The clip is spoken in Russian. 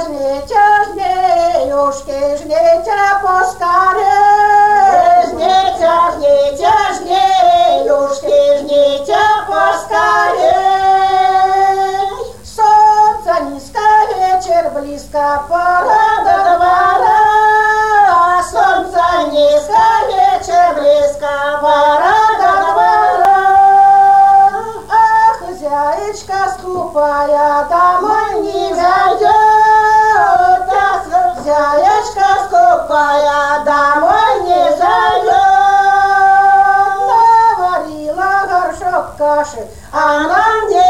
жнітя, жнітя поскорей. Жнітя, жнітя, жнітя поскорей. Солнце низко, вечер близко, пора до двора. Солнце низко, вечер близко, пора до двора. А хозяечка скупая домой не зайдет. Хозяечка скупая домой не зайдет. Наварила горшок каши, А нам не